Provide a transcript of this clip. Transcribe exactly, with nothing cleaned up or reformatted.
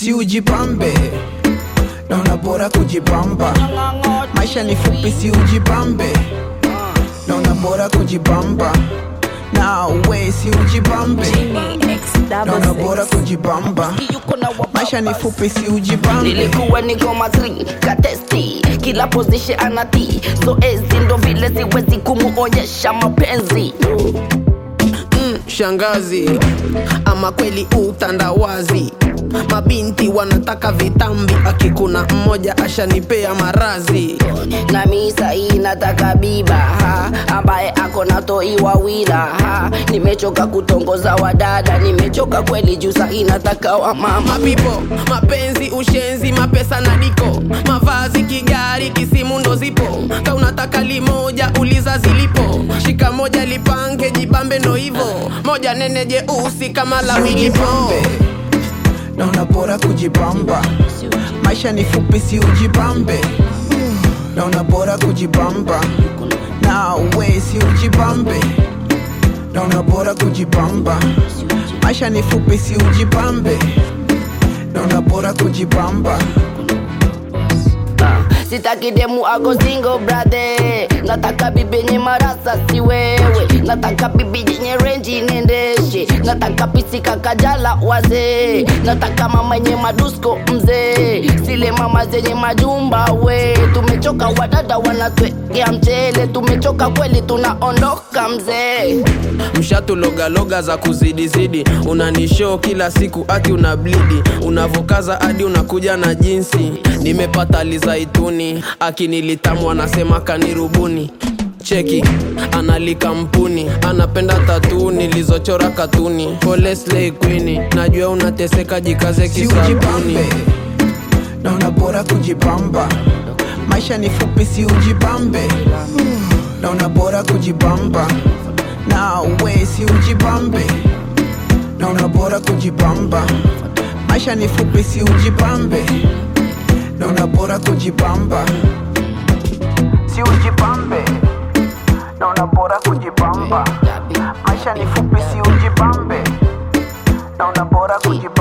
si ujibambe, naona bora kujibamba. Maisha ni fupi, si ujibambe, naona bora kujibamba. Na we si ujibambe, naona bora kujibamba. Maisha ni fupi, si ujibambe. Nilikuwa niko matri, katesti kila position anati. So ezi ndo vile siwezi kumuonyesha mapenzi. Mm, shangazi, ama kweli utandawazi. Mabinti wanataka vitambi, akikuna mmoja ashanipea marazi. Na misa hii nataka biba ha, ambaye ako na toi wawila ha. Nimechoka kutongoza wadada, nimechoka kweli juu sahi nataka wa mama. Mapipo, mapenzi, ushenzi, mapesa na diko. Mavazi, kigari, kisimu ndo zipo. Ka unataka limoja uliza zilipo. Shika moja lipange, jibambe ndo hivo. Moja nene jeusi kama la wigipo. Naona bora kujibamba. Maisha ni fupi, si ujibambe, naona bora kujibamba. Na we si ujibambe, naona bora kujibamba. Maisha ni fupi, si ujibambe, naona bora kujibamba. Sitaki demu ako single brother. Nataka bibi nye marasa si wewe. Nataka bibi nye renji nendeshe. Nataka pisika kajala waze. Nataka mama nye madusko mzee. Sile mama zenye majumba we. Tumechoka wadada wanatwekea mchele. Tumechoka kweli tunaondoka mzee. Mshatu loga loga za kuzidi zidi. Unanishow kila siku ati unablidi. Unavokaza hadi unakuja na jinsi. Nimepata lizaituni, akinilitamu anasema kanirubuni. Cheki, analika mpuni, anapenda tatu nilizochora katuni. Pole slay queen, najua unateseka jikaze kisabuni. Naona bora kujibamba. Maisha ni fupi, si ujibambe, naona bora kujibamba. Na we si ujibambe, naona bora kujibamba. Maisha ni fupi, si ujibambe, naona bora kujibamba. Si ujibambe, naona bora kujibamba. Maisha ni fupi, si ujibambe, naona bora kujibamba.